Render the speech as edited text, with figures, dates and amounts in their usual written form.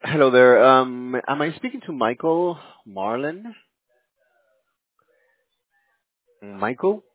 Hello there. Am I speaking to Michael Marlin? Michael?